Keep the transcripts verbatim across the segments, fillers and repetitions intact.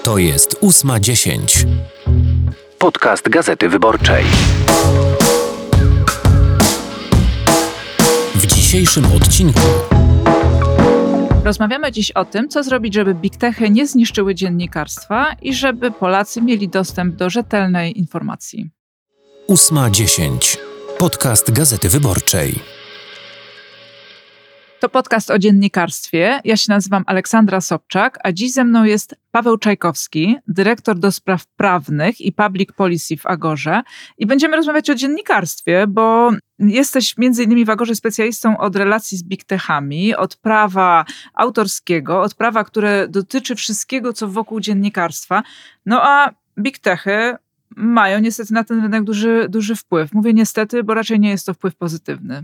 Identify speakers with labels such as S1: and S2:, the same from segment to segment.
S1: To jest ósma dziesięć. Podcast Gazety Wyborczej. W dzisiejszym odcinku
S2: rozmawiamy dziś o tym, co zrobić, żeby big techy nie zniszczyły dziennikarstwa i żeby Polacy mieli dostęp do rzetelnej informacji.
S1: ósma dziesięć. Podcast Gazety Wyborczej.
S2: To podcast o dziennikarstwie. Ja się nazywam Aleksandra Sobczak, a dziś ze mną jest Paweł Czajkowski, dyrektor do spraw prawnych i public policy w Agorze. I będziemy rozmawiać o dziennikarstwie, bo jesteś między innymi w Agorze specjalistą od relacji z big techami, od prawa autorskiego, od prawa, które dotyczy wszystkiego, co wokół dziennikarstwa. No a big techy mają niestety na ten rynek duży, duży wpływ. Mówię niestety, bo raczej nie jest to wpływ pozytywny.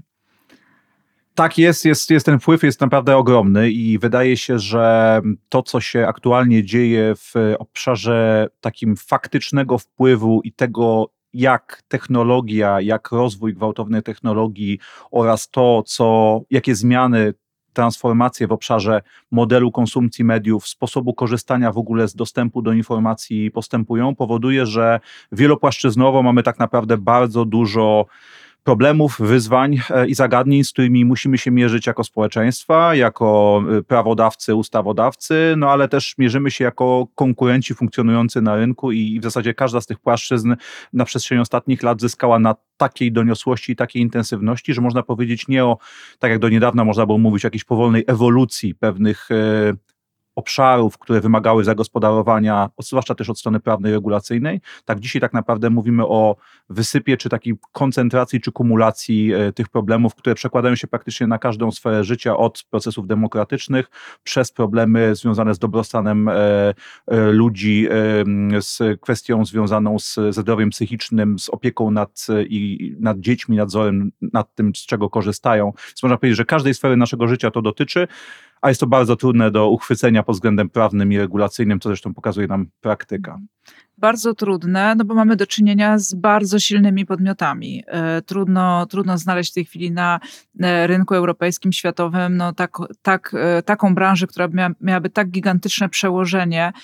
S3: Tak jest, jest, jest, ten wpływ jest naprawdę ogromny i wydaje się, że to, co się aktualnie dzieje w obszarze takim faktycznego wpływu i tego, jak technologia, jak rozwój gwałtownej technologii oraz to, co, jakie zmiany, transformacje w obszarze modelu konsumpcji mediów, sposobu korzystania w ogóle z dostępu do informacji postępują, powoduje, że wielopłaszczyznowo mamy tak naprawdę bardzo dużo problemów, wyzwań i zagadnień, z którymi musimy się mierzyć jako społeczeństwa, jako prawodawcy, ustawodawcy, no ale też mierzymy się jako konkurenci funkcjonujący na rynku i w zasadzie każda z tych płaszczyzn na przestrzeni ostatnich lat zyskała na takiej doniosłości i takiej intensywności, że można powiedzieć nie o, tak jak do niedawna można było mówić o jakiejś powolnej ewolucji pewnych e, obszarów, które wymagały zagospodarowania, zwłaszcza też od strony prawnej, regulacyjnej. Tak dzisiaj tak naprawdę mówimy o wysypie, czy takiej koncentracji, czy kumulacji e, tych problemów, które przekładają się praktycznie na każdą sferę życia, od procesów demokratycznych, przez problemy związane z dobrostanem e, e, ludzi, e, z kwestią związaną z zdrowiem psychicznym, z opieką nad, i, nad dziećmi, nadzorem nad tym, z czego korzystają. Więc można powiedzieć, że każdej sfery naszego życia to dotyczy, a jest to bardzo trudne do uchwycenia pod względem prawnym i regulacyjnym, co zresztą pokazuje nam praktyka.
S2: Bardzo trudne, no bo mamy do czynienia z bardzo silnymi podmiotami. Trudno, trudno znaleźć w tej chwili na rynku europejskim, światowym no tak, tak, taką branżę, która mia, miałaby tak gigantyczne przełożenie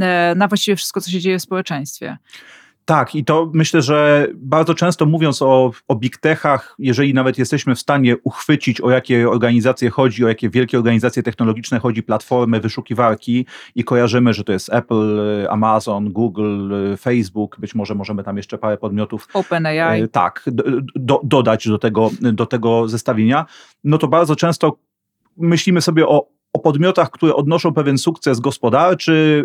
S2: na właściwie wszystko, co się dzieje w społeczeństwie.
S3: Tak, i to myślę, że bardzo często mówiąc o, o big techach, jeżeli nawet jesteśmy w stanie uchwycić, o jakie organizacje chodzi, o jakie wielkie organizacje technologiczne chodzi, platformy, wyszukiwarki i kojarzymy, że to jest Apple, Amazon, Google, Facebook, być może możemy tam jeszcze parę podmiotów
S2: OpenAI.
S3: E, tak, do, dodać do tego, do tego zestawienia, no to bardzo często myślimy sobie o, o podmiotach, które odnoszą pewien sukces gospodarczy,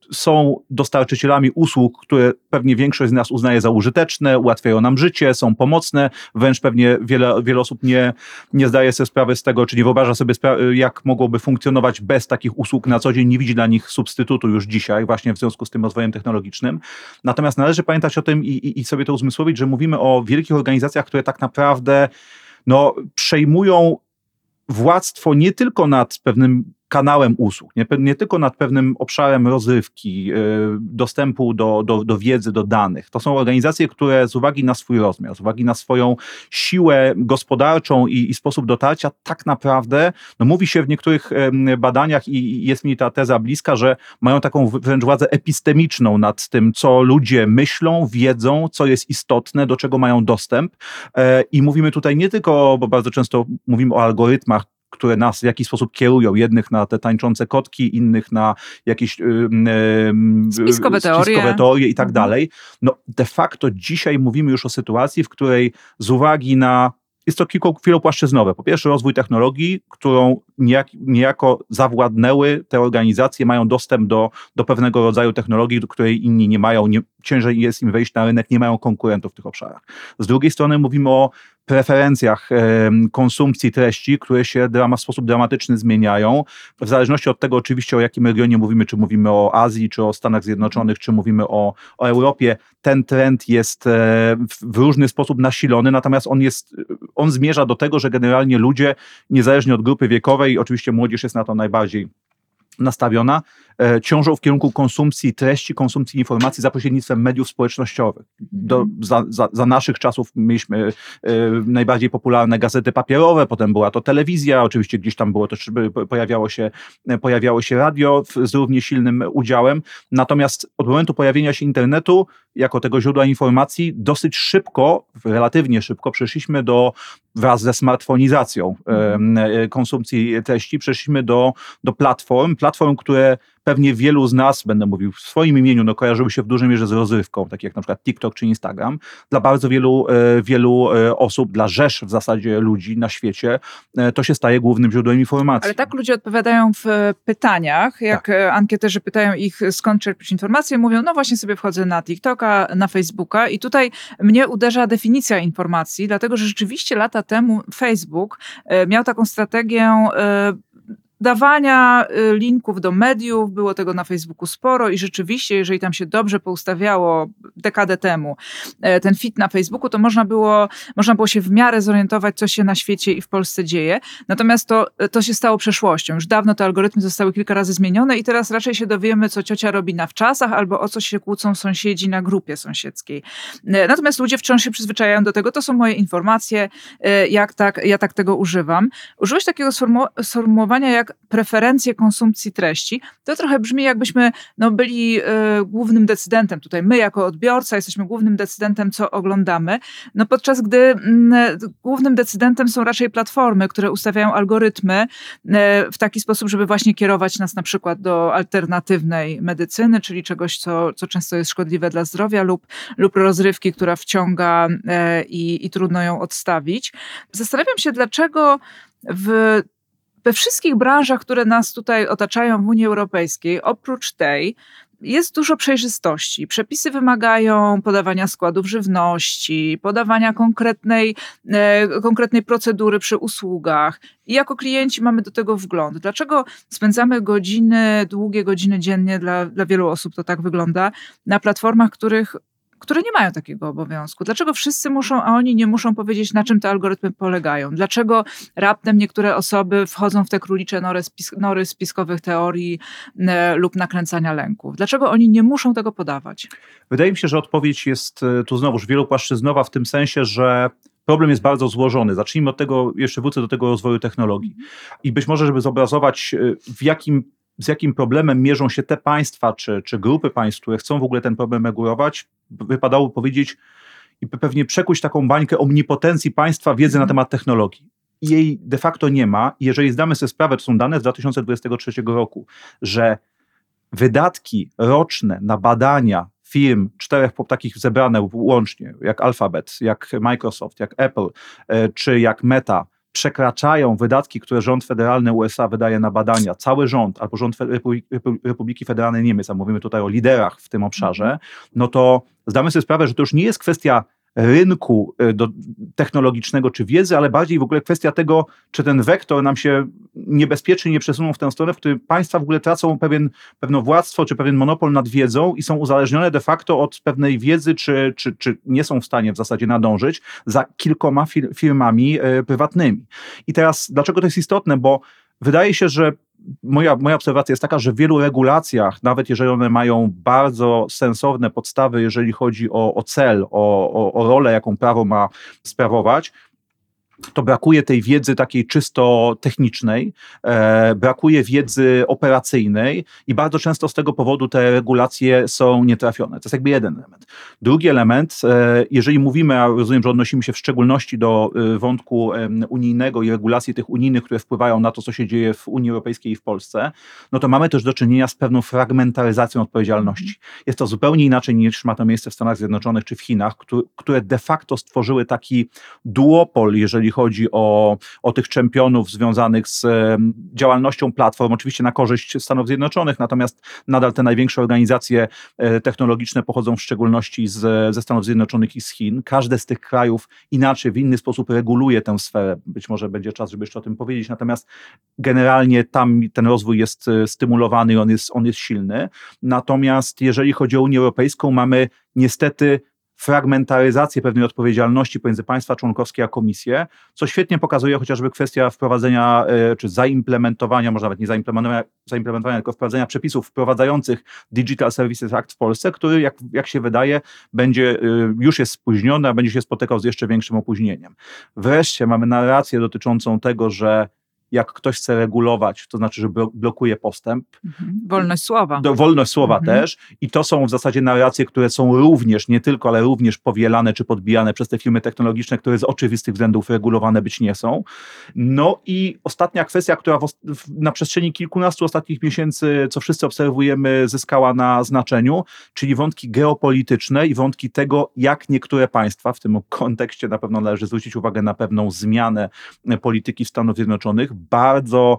S3: są dostarczycielami usług, które pewnie większość z nas uznaje za użyteczne, ułatwiają nam życie, są pomocne, wręcz pewnie wiele, wiele osób nie, nie zdaje sobie sprawy z tego, czy nie wyobraża sobie, spra- jak mogłoby funkcjonować bez takich usług na co dzień, nie widzi dla nich substytutu już dzisiaj, właśnie w związku z tym rozwojem technologicznym. Natomiast należy pamiętać o tym i, i, i sobie to uzmysłowić, że mówimy o wielkich organizacjach, które tak naprawdę no, przejmują władztwo nie tylko nad pewnym kanałem usług, nie, nie tylko nad pewnym obszarem rozrywki, yy, dostępu do, do, do wiedzy, do danych. To są organizacje, które z uwagi na swój rozmiar, z uwagi na swoją siłę gospodarczą i, i sposób dotarcia, tak naprawdę, no mówi się w niektórych yy, badaniach i, i jest mi ta teza bliska, że mają taką wręcz władzę epistemiczną nad tym, co ludzie myślą, wiedzą, co jest istotne, do czego mają dostęp. Yy, I mówimy tutaj nie tylko, bo bardzo często mówimy o algorytmach, które nas w jakiś sposób kierują, jednych na te tańczące kotki, innych na jakieś yy, yy,
S2: spiskowe teorie,
S3: spiskowe teorie i tak mhm. dalej. No de facto dzisiaj mówimy już o sytuacji, w której z uwagi na, jest to kilku, wielopłaszczyznowe. Po pierwsze rozwój technologii, którą niejak, niejako zawładnęły te organizacje, mają dostęp do, do pewnego rodzaju technologii, do której inni nie mają, nie, ciężej jest im wejść na rynek, nie mają konkurentów w tych obszarach. Z drugiej strony mówimy o preferencjach e, konsumpcji treści, które się drama, w sposób dramatyczny zmieniają. W zależności od tego oczywiście, o jakim regionie mówimy, czy mówimy o Azji, czy o Stanach Zjednoczonych, czy mówimy o, o Europie, ten trend jest e, w różny sposób nasilony, natomiast on jest, on zmierza do tego, że generalnie ludzie, niezależnie od grupy wiekowej, oczywiście młodzież jest na to najbardziej nastawiona, e, ciążą w kierunku konsumpcji treści, konsumpcji informacji za pośrednictwem mediów społecznościowych. Do, za, za, za naszych czasów mieliśmy e, najbardziej popularne gazety papierowe, potem była to telewizja, oczywiście gdzieś tam było też, pojawiało się, pojawiało się radio z równie silnym udziałem. Natomiast od momentu pojawienia się internetu, jako tego źródła informacji, dosyć szybko, relatywnie szybko przeszliśmy do, wraz ze smartfonizacją e, konsumpcji treści, przeszliśmy do, do platform, platform, które pewnie wielu z nas, będę mówił w swoim imieniu, no kojarzyły się w dużej mierze z rozrywką, tak jak na przykład TikTok czy Instagram. Dla bardzo wielu, e, wielu e, osób, dla rzesz w zasadzie ludzi na świecie, e, to się staje głównym źródłem informacji.
S2: Ale tak ludzie odpowiadają w pytaniach, jak tak. Ankieterzy pytają ich, skąd czerpieć informacje, mówią, no właśnie sobie wchodzę na TikToka, na Facebooka i tutaj mnie uderza definicja informacji, dlatego że rzeczywiście lata temu Facebook e, miał taką strategię e, dawania linków do mediów, było tego na Facebooku sporo i rzeczywiście, jeżeli tam się dobrze poustawiało dekadę temu ten feed na Facebooku, to można było, można było się w miarę zorientować, co się na świecie i w Polsce dzieje. Natomiast to, to się stało przeszłością. Już dawno te algorytmy zostały kilka razy zmienione i teraz raczej się dowiemy, co ciocia robi na wczasach albo o co się kłócą sąsiedzi na grupie sąsiedzkiej. Natomiast ludzie wciąż się przyzwyczajają do tego. To są moje informacje, jak tak, ja tak tego używam. Użyłeś takiego sformułowania jak preferencje konsumpcji treści, to trochę brzmi, jakbyśmy no, byli y, głównym decydentem. Tutaj my jako odbiorca jesteśmy głównym decydentem, co oglądamy, no, podczas gdy y, głównym decydentem są raczej platformy, które ustawiają algorytmy y, w taki sposób, żeby właśnie kierować nas na przykład do alternatywnej medycyny, czyli czegoś, co, co często jest szkodliwe dla zdrowia lub, lub rozrywki, która wciąga y, i, i trudno ją odstawić. Zastanawiam się, dlaczego w We wszystkich branżach, które nas tutaj otaczają w Unii Europejskiej, oprócz tej, jest dużo przejrzystości. Przepisy wymagają podawania składów żywności, podawania konkretnej, e, konkretnej procedury przy usługach. I jako klienci mamy do tego wgląd. Dlaczego spędzamy godziny, długie godziny dziennie, dla, dla wielu osób to tak wygląda, na platformach, których które nie mają takiego obowiązku. Dlaczego wszyscy muszą, a oni nie muszą powiedzieć, na czym te algorytmy polegają? Dlaczego raptem niektóre osoby wchodzą w te królicze nory, spis, nory spiskowych teorii e, lub nakręcania lęków? Dlaczego oni nie muszą tego podawać?
S3: Wydaje mi się, że odpowiedź jest tu znowuż wielopłaszczyznowa w tym sensie, że problem jest bardzo złożony. Zacznijmy od tego, jeszcze wrócę do tego rozwoju technologii. I być może, żeby zobrazować, w jakim z jakim problemem mierzą się te państwa, czy, czy grupy państw, które chcą w ogóle ten problem regulować, wypadałoby powiedzieć i pewnie przekuć taką bańkę omnipotencji państwa wiedzy na temat technologii. I jej de facto nie ma. I jeżeli zdamy sobie sprawę, to są dane z dwa tysiące dwudziestego trzeciego roku, że wydatki roczne na badania firm, czterech takich zebrane łącznie, jak Alphabet, jak Microsoft, jak Apple, czy jak Meta, przekraczają wydatki, które rząd federalny U S A wydaje na badania, cały rząd albo rząd Republiki Federalnej Niemiec, a mówimy tutaj o liderach w tym obszarze, no to zdamy sobie sprawę, że to już nie jest kwestia rynku do, technologicznego czy wiedzy, ale bardziej w ogóle kwestia tego, czy ten wektor nam się niebezpiecznie nie przesunął w tę stronę, w której państwa w ogóle tracą pewien, pewne władztwo czy pewien monopol nad wiedzą i są uzależnione de facto od pewnej wiedzy, czy, czy, czy nie są w stanie w zasadzie nadążyć za kilkoma fir- firmami e, prywatnymi. I teraz dlaczego to jest istotne? Bo wydaje się, że Moja, moja obserwacja jest taka, że w wielu regulacjach, nawet jeżeli one mają bardzo sensowne podstawy, jeżeli chodzi o, o cel, o, o, o rolę, jaką prawo ma sprawować, to brakuje tej wiedzy takiej czysto technicznej, e, brakuje wiedzy operacyjnej i bardzo często z tego powodu te regulacje są nietrafione. To jest jakby jeden element. Drugi element, e, jeżeli mówimy, a rozumiem, że odnosimy się w szczególności do e, wątku e, unijnego i regulacji tych unijnych, które wpływają na to, co się dzieje w Unii Europejskiej i w Polsce, no to mamy też do czynienia z pewną fragmentaryzacją odpowiedzialności. Jest to zupełnie inaczej niż ma to miejsce w Stanach Zjednoczonych czy w Chinach, które, które de facto stworzyły taki duopol, jeżeli chodzi o, o tych czempionów związanych z um, działalnością platform, oczywiście na korzyść Stanów Zjednoczonych, natomiast nadal te największe organizacje e, technologiczne pochodzą w szczególności z, ze Stanów Zjednoczonych i z Chin. Każde z tych krajów inaczej, w inny sposób reguluje tę sferę. Być może będzie czas, żeby jeszcze o tym powiedzieć, natomiast generalnie tam ten rozwój jest stymulowany i on jest, on jest silny. Natomiast jeżeli chodzi o Unię Europejską, mamy niestety fragmentaryzację pewnej odpowiedzialności pomiędzy państwa członkowskie a komisję, co świetnie pokazuje chociażby kwestia wprowadzenia, czy zaimplementowania, może nawet nie zaimplementowania, zaimplementowania tylko wprowadzenia przepisów wprowadzających Digital Services Act w Polsce, który, jak, jak się wydaje, będzie, już jest spóźniony, a będzie się spotykał z jeszcze większym opóźnieniem. Wreszcie mamy narrację dotyczącą tego, że jak ktoś chce regulować, to znaczy, że blokuje postęp.
S2: Mhm. Wolność słowa.
S3: Do, wolność słowa mhm. też. I to są w zasadzie narracje, które są również, nie tylko, ale również powielane czy podbijane przez te firmy technologiczne, które z oczywistych względów regulowane być nie są. No i ostatnia kwestia, która w, w, na przestrzeni kilkunastu ostatnich miesięcy, co wszyscy obserwujemy, zyskała na znaczeniu, czyli wątki geopolityczne i wątki tego, jak niektóre państwa, w tym kontekście na pewno należy zwrócić uwagę na pewną zmianę polityki Stanów Zjednoczonych, bardzo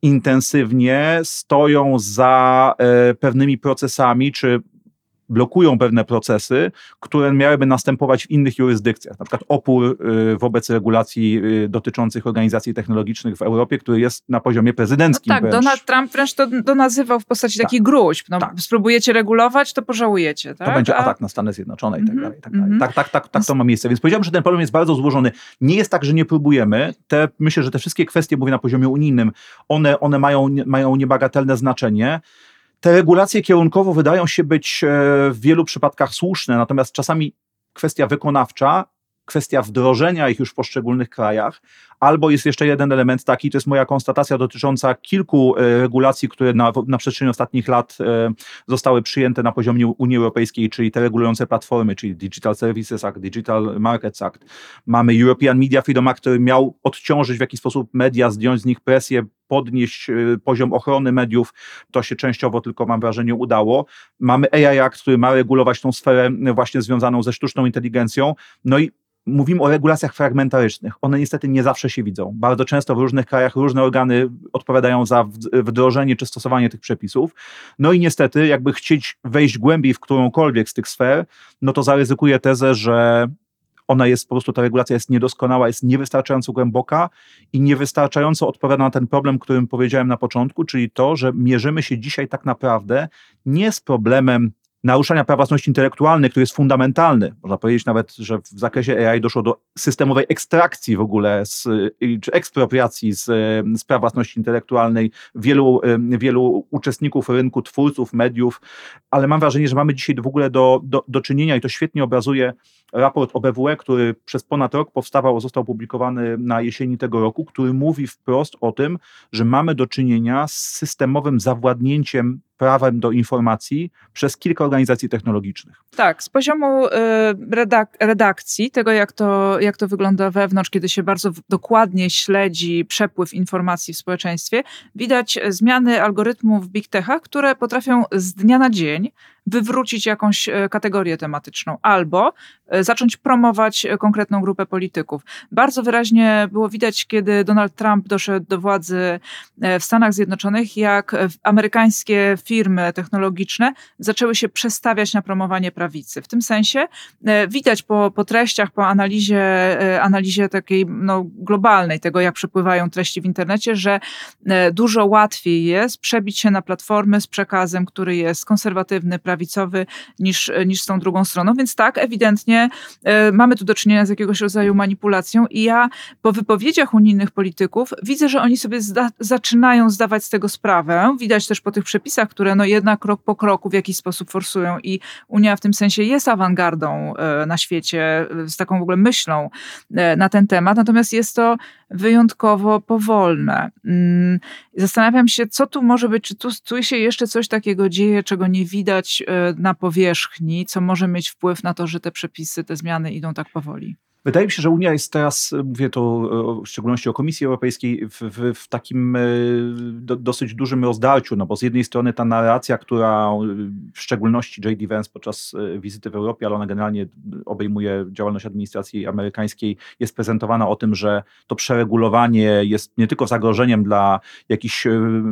S3: intensywnie stoją za e, pewnymi procesami, czy blokują pewne procesy, które miałyby następować w innych jurysdykcjach. Na przykład opór y, wobec regulacji y, dotyczących organizacji technologicznych w Europie, który jest na poziomie prezydenckim.
S2: No tak,
S3: wręcz.
S2: Donald Trump wręcz to, to nazywał w postaci
S3: tak.
S2: takich gruźb. No,
S3: tak.
S2: Spróbujecie regulować, to pożałujecie. Tak?
S3: To będzie
S2: A...
S3: atak na Stany Zjednoczone i tak
S2: mm-hmm,
S3: dalej. I tak, dalej.
S2: Mm-hmm.
S3: tak, tak, tak, tak to ma miejsce. Więc powiedziałbym, że ten problem jest bardzo złożony. Nie jest tak, że nie próbujemy. Te, myślę, że te wszystkie kwestie, mówię na poziomie unijnym, one, one mają, mają niebagatelne znaczenie. Te regulacje kierunkowo wydają się być w wielu przypadkach słuszne, natomiast czasami kwestia wykonawcza, kwestia wdrożenia ich już w poszczególnych krajach, albo jest jeszcze jeden element taki, to jest moja konstatacja dotycząca kilku regulacji, które na, na przestrzeni ostatnich lat zostały przyjęte na poziomie Unii Europejskiej, czyli te regulujące platformy, czyli Digital Services Act, Digital Markets Act. Mamy European Media Freedom Act, który miał odciążyć w jakiś sposób media, zdjąć z nich presję, podnieść poziom ochrony mediów. To się częściowo tylko, mam wrażenie, udało. Mamy A I Act, który ma regulować tą sferę właśnie związaną ze sztuczną inteligencją. No i mówimy o regulacjach fragmentarycznych. One niestety nie zawsze się widzą. Bardzo często w różnych krajach różne organy odpowiadają za wdrożenie czy stosowanie tych przepisów. No i niestety, jakby chcieć wejść głębiej w którąkolwiek z tych sfer, no to zaryzykuję tezę, że ona jest po prostu, ta regulacja jest niedoskonała, jest niewystarczająco głęboka i niewystarczająco odpowiada na ten problem, którym powiedziałem na początku, czyli to, że mierzymy się dzisiaj tak naprawdę nie z problemem naruszania praw własności intelektualnej, który jest fundamentalny. Można powiedzieć nawet, że w zakresie A I doszło do systemowej ekstrakcji w ogóle, z, czy ekspropriacji z, z praw własności intelektualnej wielu, wielu uczestników rynku, twórców, mediów, ale mam wrażenie, że mamy dzisiaj w ogóle do, do, do czynienia i to świetnie obrazuje raport O B W E, który przez ponad rok powstawał, został opublikowany na jesieni tego roku, który mówi wprost o tym, że mamy do czynienia z systemowym zawładnięciem prawem do informacji przez kilka organizacji technologicznych.
S2: Tak, z poziomu y, redak- redakcji, tego jak to, jak to wygląda wewnątrz, kiedy się bardzo w- dokładnie śledzi przepływ informacji w społeczeństwie, widać zmiany algorytmów w big techach, które potrafią z dnia na dzień wywrócić jakąś kategorię tematyczną albo zacząć promować konkretną grupę polityków. Bardzo wyraźnie było widać, kiedy Donald Trump doszedł do władzy w Stanach Zjednoczonych, jak amerykańskie firmy technologiczne zaczęły się przestawiać na promowanie prawicy. W tym sensie widać po, po treściach, po analizie, analizie takiej no, globalnej tego, jak przepływają treści w internecie, że dużo łatwiej jest przebić się na platformy z przekazem, który jest konserwatywny, prawicowy, niż, niż z tą drugą stroną. Więc tak, ewidentnie y, mamy tu do czynienia z jakiegoś rodzaju manipulacją i ja po wypowiedziach unijnych polityków widzę, że oni sobie zda, zaczynają zdawać z tego sprawę. Widać też po tych przepisach, które no jednak krok po kroku w jakiś sposób forsują i Unia w tym sensie jest awangardą y, na świecie, y, z taką w ogóle myślą y, na ten temat. Natomiast jest to wyjątkowo powolne. Mm, zastanawiam się, co tu może być, czy tu, tu się jeszcze coś takiego dzieje, czego nie widać na powierzchni, co może mieć wpływ na to, że te przepisy, te zmiany idą tak powoli.
S3: Wydaje mi się, że Unia jest teraz, mówię to w szczególności o Komisji Europejskiej, w, w, w takim do, dosyć dużym rozdarciu, no bo z jednej strony ta narracja, która w szczególności J D Vance podczas wizyty w Europie, ale ona generalnie obejmuje działalność administracji amerykańskiej, jest prezentowana o tym, że to przeregulowanie jest nie tylko zagrożeniem dla jakichś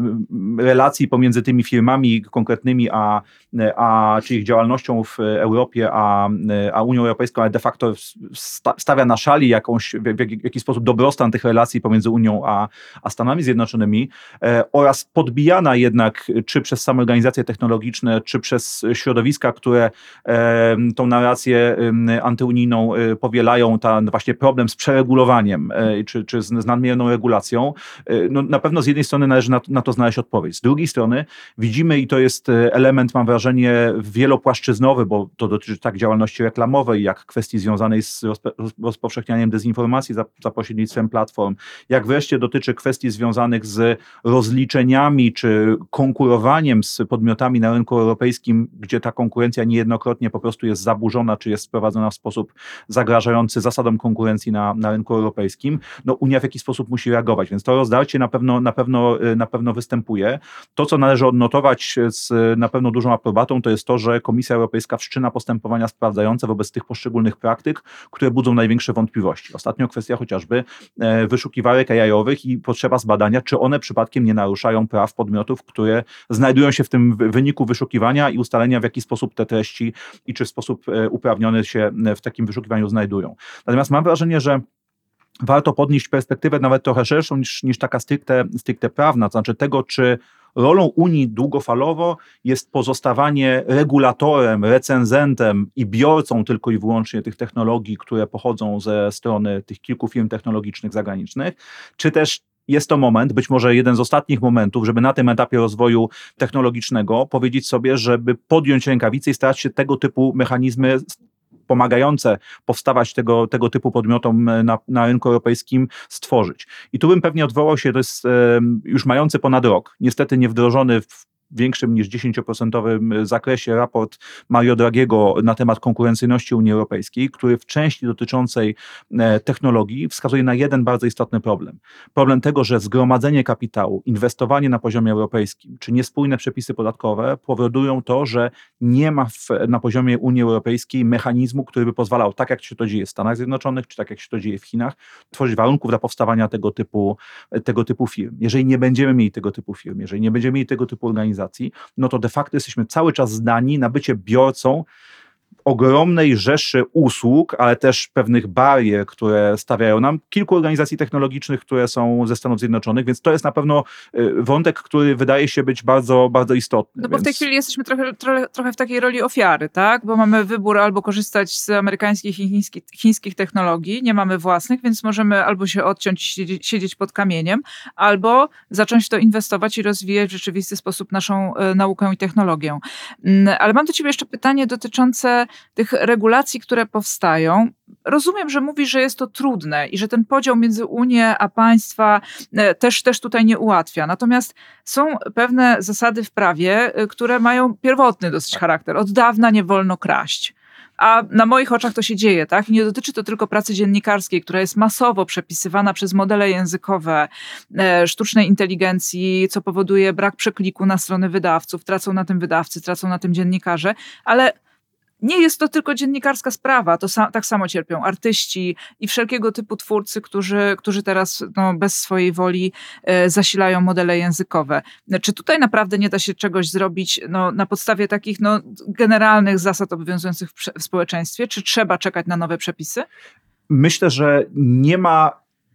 S3: relacji pomiędzy tymi firmami konkretnymi, a, a czy ich działalnością w Europie, a, a Unią Europejską, ale de facto sta, stawia na szali jakąś, w, w jakiś sposób dobrostan tych relacji pomiędzy Unią a, a Stanami Zjednoczonymi e, oraz podbijana jednak czy przez same organizacje technologiczne, czy przez środowiska, które e, tą narrację e, antyunijną e, powielają, ten właśnie problem z przeregulowaniem e, czy, czy z, z nadmierną regulacją, e, no, na pewno z jednej strony należy na, na to znaleźć odpowiedź. Z drugiej strony widzimy, i to jest element, mam wrażenie, wielopłaszczyznowy, bo to dotyczy tak działalności reklamowej, jak kwestii związanej z rozpo, rozpowszechnianiem dezinformacji za, za pośrednictwem platform, jak wreszcie dotyczy kwestii związanych z rozliczeniami czy konkurowaniem z podmiotami na rynku europejskim, gdzie ta konkurencja niejednokrotnie po prostu jest zaburzona, czy jest sprowadzona w sposób zagrażający zasadom konkurencji na, na rynku europejskim. No Unia w jakiś sposób musi reagować, więc to rozdarcie na pewno, na pewno, na pewno występuje. To, co należy odnotować z na pewno dużą aprobatą, to jest to, że Komisja Europejska wszczyna postępowania sprawdzające wobec tych poszczególnych praktyk, które budzą największe wątpliwości. Ostatnio kwestia chociażby wyszukiwarek A I-owych i potrzeba zbadania, czy one przypadkiem nie naruszają praw podmiotów, które znajdują się w tym wyniku wyszukiwania i ustalenia, w jaki sposób te treści i czy w sposób uprawniony się w takim wyszukiwaniu znajdują. Natomiast mam wrażenie, że warto podnieść perspektywę nawet trochę szerszą niż, niż taka stricte, stricte prawna, to znaczy tego, czy rolą Unii długofalowo jest pozostawanie regulatorem, recenzentem i biorcą tylko i wyłącznie tych technologii, które pochodzą ze strony tych kilku firm technologicznych zagranicznych, czy też jest to moment, być może jeden z ostatnich momentów, żeby na tym etapie rozwoju technologicznego powiedzieć sobie, żeby podjąć rękawice i starać się tego typu mechanizmy pomagające powstawać tego, tego typu podmiotom na, na rynku europejskim stworzyć. I tu bym pewnie odwołał się, to jest e, już mający ponad rok, niestety nie wdrożony w większym niż dziesięcioprocentowym zakresie raport Mario Draghiego na temat konkurencyjności Unii Europejskiej, który w części dotyczącej technologii wskazuje na jeden bardzo istotny problem. Problem tego, że zgromadzenie kapitału, inwestowanie na poziomie europejskim, czy niespójne przepisy podatkowe powodują to, że nie ma w, na poziomie Unii Europejskiej mechanizmu, który by pozwalał, tak jak się to dzieje w Stanach Zjednoczonych, czy tak jak się to dzieje w Chinach, tworzyć warunków dla powstawania tego typu, tego typu firm. Jeżeli nie będziemy mieli tego typu firm, jeżeli nie będziemy mieli tego typu organizacji, no to de facto jesteśmy cały czas zdani na bycie biorcą ogromnej rzeszy usług, ale też pewnych barier, które stawiają nam kilku organizacji technologicznych, które są ze Stanów Zjednoczonych, więc to jest na pewno wątek, który wydaje się być bardzo, bardzo istotny.
S2: No bo
S3: więc...
S2: w tej chwili jesteśmy trochę, trochę, trochę w takiej roli ofiary, tak? Bo mamy wybór albo korzystać z amerykańskich i chińskich, chińskich technologii, nie mamy własnych, więc możemy albo się odciąć, siedzieć, siedzieć pod kamieniem, albo zacząć w to inwestować i rozwijać w rzeczywisty sposób naszą y, naukę i technologię. Y, ale mam do ciebie jeszcze pytanie dotyczące tych regulacji, które powstają. Rozumiem, że mówisz, że jest to trudne i że ten podział między Unię a państwa też, też tutaj nie ułatwia. Natomiast są pewne zasady w prawie, które mają pierwotny dosyć charakter. Od dawna nie wolno kraść. A na moich oczach to się dzieje, tak? I nie dotyczy to tylko pracy dziennikarskiej, która jest masowo przepisywana przez modele językowe e, sztucznej inteligencji, co powoduje brak przekliku na strony wydawców. Tracą na tym wydawcy, tracą na tym dziennikarze, ale nie jest to tylko dziennikarska sprawa, to sa- tak samo cierpią artyści i wszelkiego typu twórcy, którzy, którzy teraz no, bez swojej woli e, zasilają modele językowe. Czy tutaj naprawdę nie da się czegoś zrobić no, na podstawie takich no, generalnych zasad obowiązujących w, prze- w społeczeństwie? Czy trzeba czekać na nowe przepisy?
S3: Myślę, że nie ma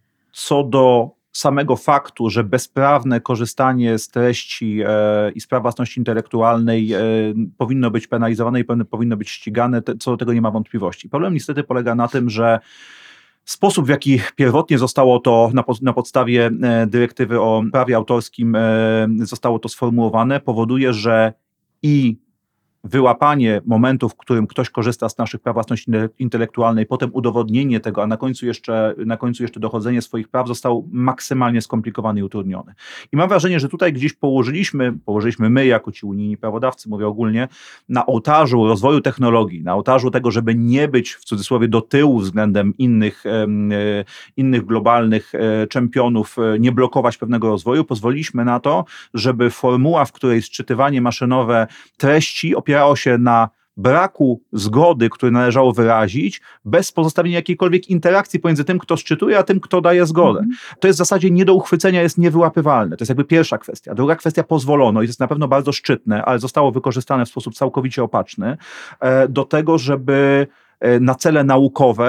S3: co do samego faktu, że bezprawne korzystanie z treści e, i z praw własności intelektualnej e, powinno być penalizowane i powinno być ścigane, te, co do tego nie ma wątpliwości. Problem niestety polega na tym, że sposób, w jaki pierwotnie zostało to na, na podstawie e, dyrektywy o prawie autorskim e, zostało to sformułowane, powoduje, że i wyłapanie momentu, w którym ktoś korzysta z naszych praw własności intelektualnej, potem udowodnienie tego, a na końcu jeszcze, na końcu jeszcze dochodzenie swoich praw został maksymalnie skomplikowany i utrudniony. I mam wrażenie, że tutaj gdzieś położyliśmy, położyliśmy my jako ci unijni prawodawcy, mówię ogólnie, na ołtarzu rozwoju technologii, na ołtarzu tego, żeby nie być w cudzysłowie do tyłu względem innych, e, innych globalnych e, czempionów, e, nie blokować pewnego rozwoju, pozwoliliśmy na to, żeby formuła, w której sczytywanie maszynowe treści opierało się na braku zgody, który należało wyrazić, bez pozostawienia jakiejkolwiek interakcji pomiędzy tym, kto szczytuje, a tym, kto daje zgodę. Mm. To jest w zasadzie nie do uchwycenia, jest niewyłapywalne. To jest jakby pierwsza kwestia. Druga kwestia, pozwolono, i to jest na pewno bardzo szczytne, ale zostało wykorzystane w sposób całkowicie opaczny, do tego, żeby na cele naukowe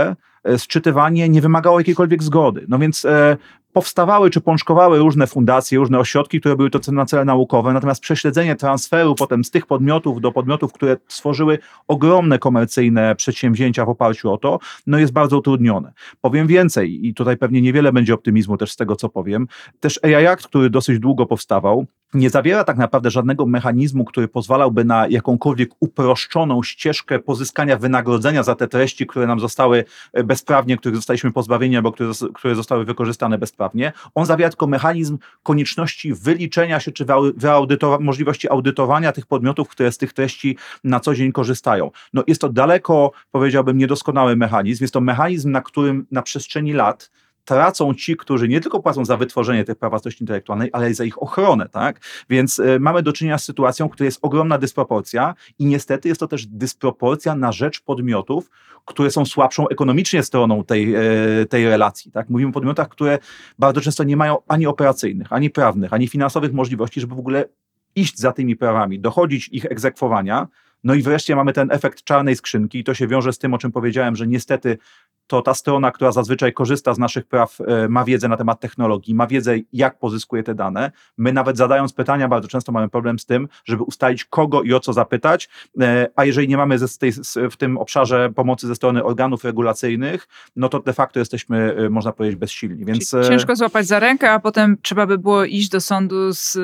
S3: e, sczytywanie nie wymagało jakiejkolwiek zgody. No więc e, powstawały czy pączkowały różne fundacje, różne ośrodki, które były to na cele naukowe, natomiast prześledzenie transferu potem z tych podmiotów do podmiotów, które stworzyły ogromne komercyjne przedsięwzięcia w oparciu o to, no jest bardzo utrudnione. Powiem więcej i tutaj pewnie niewiele będzie optymizmu też z tego, co powiem. Też A I Act, który dosyć długo powstawał, nie zawiera tak naprawdę żadnego mechanizmu, który pozwalałby na jakąkolwiek uproszczoną ścieżkę pozyskania wynagrodzenia za te treści, które nam zostały bezprawnie, których zostaliśmy pozbawieni albo które, które zostały wykorzystane bezprawnie. On zawiera tylko mechanizm konieczności wyliczenia się czy wyaudytowa- możliwości audytowania tych podmiotów, które z tych treści na co dzień korzystają. No jest to daleko, powiedziałbym, niedoskonały mechanizm. Jest to mechanizm, na którym na przestrzeni lat tracą ci, którzy nie tylko płacą za wytworzenie tej praw własności intelektualnej, ale i za ich ochronę, tak? Więc y, mamy do czynienia z sytuacją, w której jest ogromna dysproporcja i niestety jest to też dysproporcja na rzecz podmiotów, które są słabszą ekonomicznie stroną tej, y, tej relacji, tak? Mówimy o podmiotach, które bardzo często nie mają ani operacyjnych, ani prawnych, ani finansowych możliwości, żeby w ogóle iść za tymi prawami, dochodzić ich egzekwowania. No i wreszcie mamy ten efekt czarnej skrzynki i to się wiąże z tym, o czym powiedziałem, że niestety to ta strona, która zazwyczaj korzysta z naszych praw, ma wiedzę na temat technologii, ma wiedzę, jak pozyskuje te dane. My nawet zadając pytania, bardzo często mamy problem z tym, żeby ustalić, kogo i o co zapytać, a jeżeli nie mamy ze, tej, w tym obszarze pomocy ze strony organów regulacyjnych, no to de facto jesteśmy, można powiedzieć, bezsilni. Więc
S2: Czyli ciężko złapać za rękę, a potem trzeba by było iść do sądu z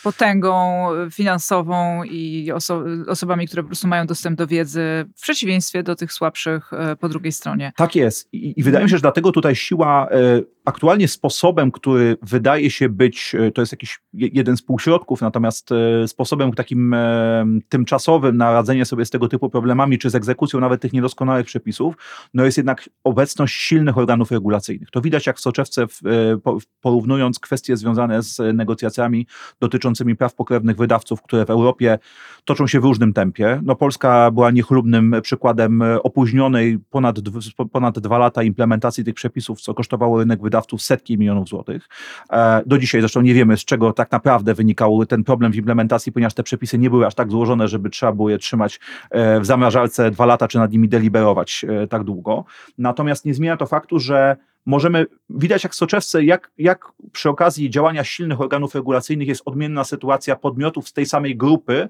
S2: potęgą finansową i oso- osobami, które po prostu mają dostęp do wiedzy, w przeciwieństwie do tych słabszych po drugiej stronie.
S3: Tak jest. I, i wydaje mi się, że dlatego tutaj siła e, aktualnie sposobem, który wydaje się być, e, to jest jakiś jeden z półśrodków, natomiast e, sposobem takim e, tymczasowym na radzenie sobie z tego typu problemami, czy z egzekucją nawet tych niedoskonałych przepisów, no jest jednak obecność silnych organów regulacyjnych. To widać jak w soczewce, w, e, po, porównując kwestie związane z negocjacjami dotyczącymi praw pokrewnych wydawców, które w Europie toczą się w różnym tempie. No Polska była niechlubnym przykładem opóźnionej ponad, ponad dwa lata implementacji tych przepisów, co kosztowało rynek wydawców setki milionów złotych. Do dzisiaj zresztą nie wiemy, z czego tak naprawdę wynikał ten problem w implementacji, ponieważ te przepisy nie były aż tak złożone, żeby trzeba było je trzymać w zamrażalce dwa lata, czy nad nimi deliberować tak długo. Natomiast nie zmienia to faktu, że możemy, widać jak w soczewce, jak, jak przy okazji działania silnych organów regulacyjnych jest odmienna sytuacja podmiotów z tej samej grupy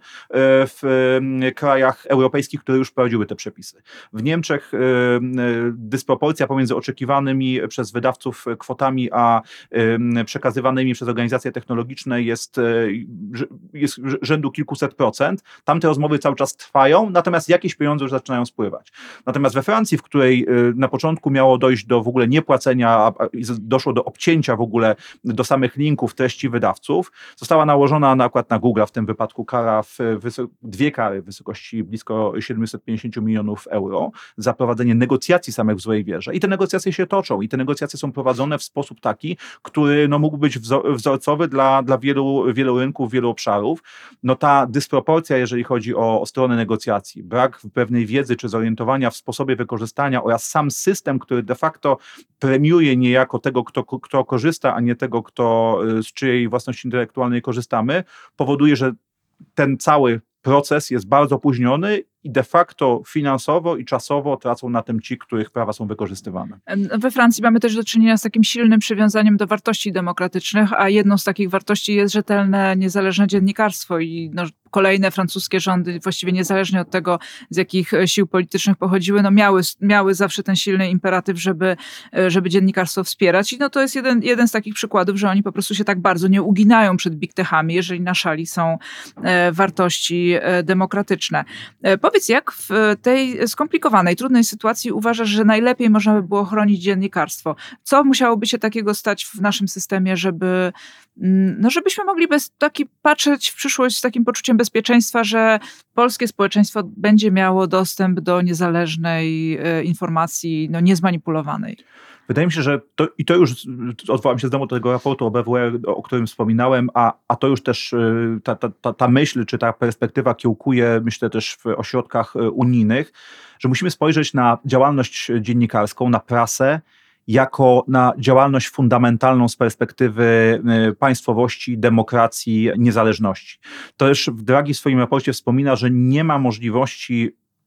S3: w krajach europejskich, które już wprowadziły te przepisy. W Niemczech dysproporcja pomiędzy oczekiwanymi przez wydawców kwotami, a przekazywanymi przez organizacje technologiczne jest, jest rzędu kilkuset procent. Tam te rozmowy cały czas trwają, natomiast jakieś pieniądze już zaczynają spływać. Natomiast we Francji, w której na początku miało dojść do w ogóle niepłacenia, doszło do obcięcia w ogóle do samych linków treści wydawców, została nałożona na przykład na Google w tym wypadku kara, w wysok- dwie kary w wysokości blisko siedemset pięćdziesiąt milionów euro za prowadzenie negocjacji samych w złej wierze. I te negocjacje się toczą i te negocjacje są prowadzone w sposób taki, który no, mógł być wzor- wzorcowy dla, dla wielu, wielu rynków, wielu obszarów. No ta dysproporcja, jeżeli chodzi o, o stronę negocjacji, brak pewnej wiedzy czy zorientowania w sposobie wykorzystania oraz sam system, który de facto premiuje niejako tego, kto, kto korzysta, a nie tego, kto, z czyjej własności intelektualnej korzystamy, powoduje, że ten cały proces jest bardzo opóźniony i de facto finansowo i czasowo tracą na tym ci, których prawa są wykorzystywane.
S2: We Francji mamy też do czynienia z takim silnym przywiązaniem do wartości demokratycznych, a jedną z takich wartości jest rzetelne, niezależne dziennikarstwo i no, kolejne francuskie rządy, właściwie niezależnie od tego, z jakich sił politycznych pochodziły, no miały, miały zawsze ten silny imperatyw, żeby, żeby dziennikarstwo wspierać. I no to jest jeden, jeden z takich przykładów, że oni po prostu się tak bardzo nie uginają przed big techami, jeżeli na szali są e, wartości e, demokratyczne. E, powiedz, jak w tej skomplikowanej, trudnej sytuacji uważasz, że najlepiej można by było chronić dziennikarstwo? Co musiałoby się takiego stać w naszym systemie, żeby, no żebyśmy mogli bez, taki, patrzeć w przyszłość z takim poczuciem bezpieczeństwa, że polskie społeczeństwo będzie miało dostęp do niezależnej e, informacji, no niezmanipulowanej?
S3: Wydaje mi się, że to, i to już odwołam się znowu do tego raportu o B W R, o którym wspominałem, a, a to już też ta, ta, ta myśl, czy ta perspektywa kiełkuje, myślę też w ośrodkach unijnych, że musimy spojrzeć na działalność dziennikarską, na prasę, jako na działalność fundamentalną z perspektywy państwowości, demokracji, niezależności. To też Draghi w swoim raporcie wspomina, że nie ma możliwości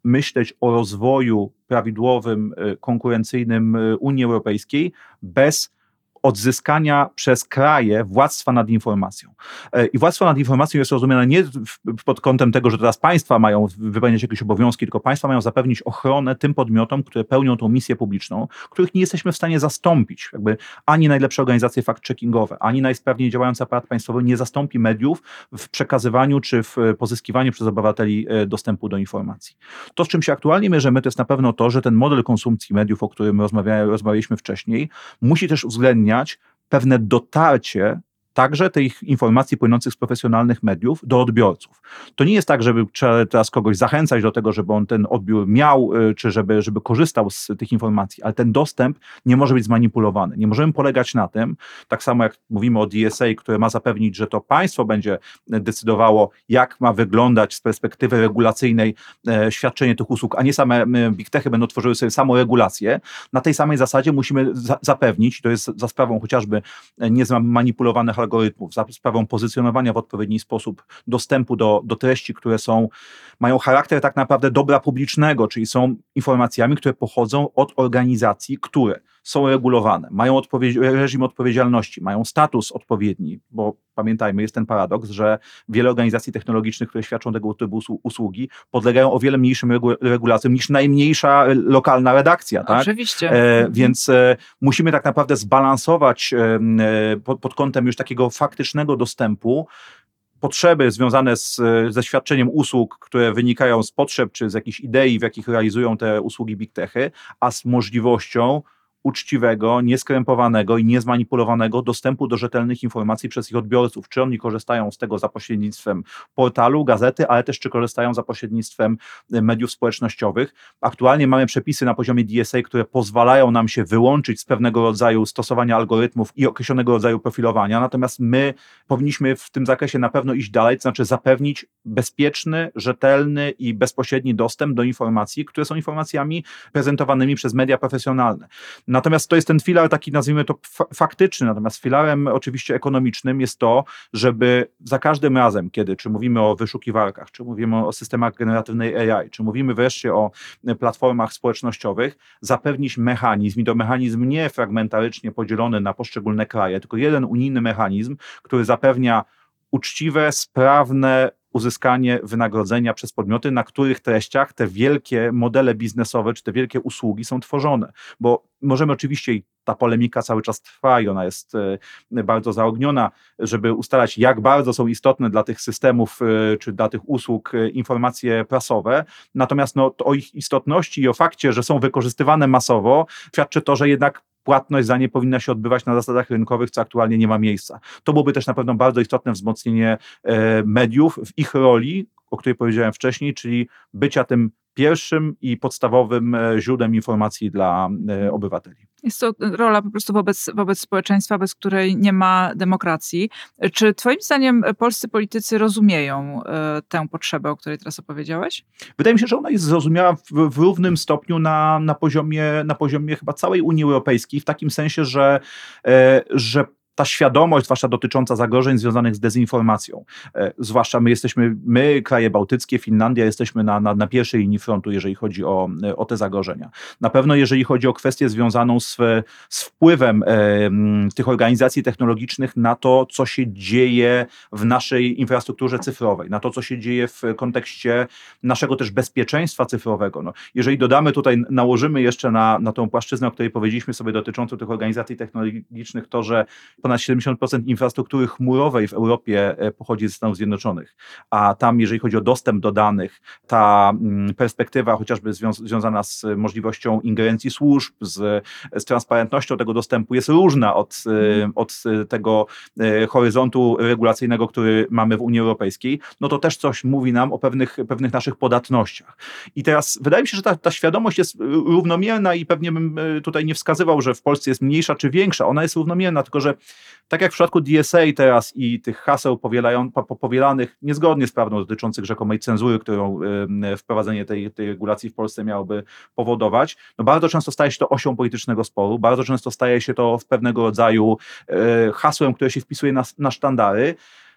S3: myśleć o rozwoju prawidłowym, konkurencyjnym Unii Europejskiej bez odzyskania przez kraje władztwa nad informacją. I władztwo nad informacją jest rozumiane nie pod kątem tego, że teraz państwa mają wypełniać jakieś obowiązki, tylko państwa mają zapewnić ochronę tym podmiotom, które pełnią tą misję publiczną, których nie jesteśmy w stanie zastąpić. Jakby ani najlepsze organizacje fact-checkingowe, ani najsprawniej działający aparat państwowy nie zastąpi mediów w przekazywaniu czy w pozyskiwaniu przez obywateli dostępu do informacji. To, z czym się aktualnie mierzymy, to jest na pewno to, że ten model konsumpcji mediów, o którym rozmawialiśmy wcześniej, musi też uwzględniać pewne dotarcie także tych informacji płynących z profesjonalnych mediów do odbiorców. To nie jest tak, żeby trzeba teraz kogoś zachęcać do tego, żeby on ten odbiór miał, czy żeby, żeby korzystał z tych informacji, ale ten dostęp nie może być zmanipulowany. Nie możemy polegać na tym, tak samo jak mówimy o D S A, które ma zapewnić, że to państwo będzie decydowało, jak ma wyglądać z perspektywy regulacyjnej e, świadczenie tych usług, a nie same e, big techy będą tworzyły sobie samoregulację. Na tej samej zasadzie musimy za, zapewnić, to jest za sprawą chociażby niezmanipulowanych algorytmów, za sprawą pozycjonowania w odpowiedni sposób dostępu do, do treści, które są, mają charakter tak naprawdę dobra publicznego, czyli są informacjami, które pochodzą od organizacji, które są regulowane, mają odpowiedzi- reżim odpowiedzialności, mają status odpowiedni, bo pamiętajmy, jest ten paradoks, że wiele organizacji technologicznych, które świadczą tego typu usługi, podlegają o wiele mniejszym regu- regulacjom niż najmniejsza lokalna redakcja. Tak?
S2: Oczywiście.
S3: E, więc e, musimy tak naprawdę zbalansować e, pod, pod kątem już takiego faktycznego dostępu potrzeby związane z, ze świadczeniem usług, które wynikają z potrzeb czy z jakichś idei, w jakich realizują te usługi big techy, a z możliwością uczciwego, nieskrępowanego i niezmanipulowanego dostępu do rzetelnych informacji przez ich odbiorców. Czy oni korzystają z tego za pośrednictwem portalu, gazety, ale też czy korzystają za pośrednictwem mediów społecznościowych. Aktualnie mamy przepisy na poziomie D S A, które pozwalają nam się wyłączyć z pewnego rodzaju stosowania algorytmów i określonego rodzaju profilowania, natomiast my powinniśmy w tym zakresie na pewno iść dalej, to znaczy zapewnić bezpieczny, rzetelny i bezpośredni dostęp do informacji, które są informacjami prezentowanymi przez media profesjonalne. Natomiast to jest ten filar taki, nazwijmy to fa- faktyczny, natomiast filarem oczywiście ekonomicznym jest to, żeby za każdym razem, kiedy czy mówimy o wyszukiwarkach, czy mówimy o systemach generatywnej A I, czy mówimy wreszcie o platformach społecznościowych, zapewnić mechanizm, i to mechanizm nie fragmentarycznie podzielony na poszczególne kraje, tylko jeden unijny mechanizm, który zapewnia uczciwe, sprawne uzyskanie wynagrodzenia przez podmioty, na których treściach te wielkie modele biznesowe, czy te wielkie usługi są tworzone. Bo możemy oczywiście, i ta polemika cały czas trwa i ona jest bardzo zaogniona, żeby ustalać, jak bardzo są istotne dla tych systemów, czy dla tych usług informacje prasowe. Natomiast no, to o ich istotności i o fakcie, że są wykorzystywane masowo, świadczy to, że jednak płatność za nie powinna się odbywać na zasadach rynkowych, co aktualnie nie ma miejsca. To byłoby też na pewno bardzo istotne wzmocnienie e, mediów w ich roli, o której powiedziałem wcześniej, czyli bycia tym pierwszym i podstawowym źródłem informacji dla e, obywateli.
S2: Jest to rola po prostu wobec, wobec społeczeństwa, bez której nie ma demokracji. Czy twoim zdaniem polscy politycy rozumieją e, tę potrzebę, o której teraz opowiedziałeś?
S3: Wydaje mi się, że ona jest zrozumiała w, w równym stopniu na, na, poziomie, na poziomie chyba całej Unii Europejskiej, w takim sensie, że, e, że ta świadomość, zwłaszcza dotycząca zagrożeń związanych z dezinformacją, e, zwłaszcza my jesteśmy, my, kraje bałtyckie, Finlandia, jesteśmy na, na, na pierwszej linii frontu, jeżeli chodzi o, o te zagrożenia. Na pewno jeżeli chodzi o kwestię związaną z, z wpływem e, tych organizacji technologicznych na to, co się dzieje w naszej infrastrukturze cyfrowej, na to, co się dzieje w kontekście naszego też bezpieczeństwa cyfrowego. No, jeżeli dodamy tutaj, nałożymy jeszcze na, na tą płaszczyznę, o której powiedzieliśmy sobie, dotyczącą tych organizacji technologicznych, to, że ponad siedemdziesiąt procent infrastruktury chmurowej w Europie pochodzi ze Stanów Zjednoczonych, a tam, jeżeli chodzi o dostęp do danych, ta perspektywa chociażby zwią- związana z możliwością ingerencji służb, z, z transparentnością tego dostępu jest różna od, od tego horyzontu regulacyjnego, który mamy w Unii Europejskiej, no to też coś mówi nam o pewnych, pewnych naszych podatnościach. I teraz wydaje mi się, że ta, ta świadomość jest równomierna i pewnie bym tutaj nie wskazywał, że w Polsce jest mniejsza czy większa. Ona jest równomierna, tylko że tak jak w przypadku D S A teraz i tych haseł powielają, po, powielanych niezgodnie z prawdą dotyczących rzekomej cenzury, którą y, wprowadzenie tej, tej regulacji w Polsce miałoby powodować, no bardzo często staje się to osią politycznego sporu, bardzo często staje się to w pewnego rodzaju y, hasłem, które się wpisuje na, na sztandary.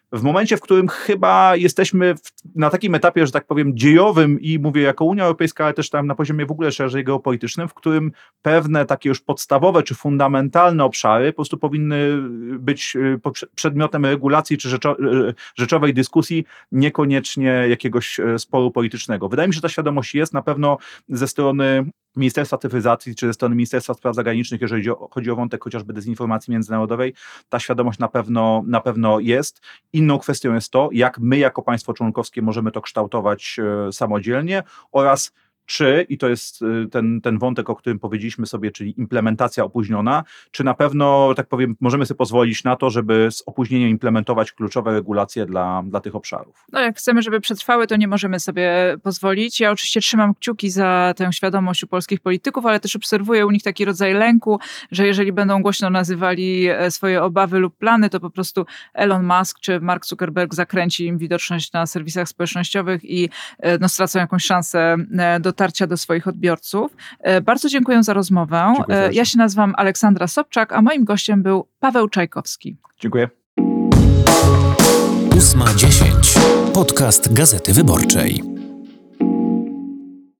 S3: w momencie, w którym chyba jesteśmy w, na takim etapie, że tak powiem, dziejowym i mówię jako Unia Europejska, ale też tam na poziomie w ogóle szerzej geopolitycznym, w którym pewne takie już podstawowe czy fundamentalne obszary po prostu powinny być przedmiotem regulacji czy rzeczo, rzeczowej dyskusji, niekoniecznie jakiegoś sporu politycznego. Wydaje mi się, że ta świadomość jest na pewno ze strony Ministerstwa Cyfryzacji czy ze strony Ministerstwa Spraw Zagranicznych, jeżeli chodzi o wątek chociażby dezinformacji międzynarodowej, ta świadomość na pewno, na pewno jest. Inną kwestią jest to, jak my jako państwo członkowskie możemy to kształtować e, samodzielnie oraz czy, i to jest ten, ten wątek, o którym powiedzieliśmy sobie, czyli implementacja opóźniona, czy na pewno, tak powiem, możemy sobie pozwolić na to, żeby z opóźnieniem implementować kluczowe regulacje dla, dla tych obszarów.
S2: No jak chcemy, żeby przetrwały, to nie możemy sobie pozwolić. Ja oczywiście trzymam kciuki za tę świadomość u polskich polityków, ale też obserwuję u nich taki rodzaj lęku, że jeżeli będą głośno nazywali swoje obawy lub plany, to po prostu Elon Musk czy Mark Zuckerberg zakręci im widoczność na serwisach społecznościowych i no, stracą jakąś szansę do dotarcia do swoich odbiorców. Bardzo dziękuję za rozmowę.
S3: Dziękuję.
S2: Ja się nazywam Aleksandra Sobczak, a moim gościem był Paweł Czajkowski.
S3: Dziękuję.
S1: ósma dziesięć. Podcast Gazety Wyborczej.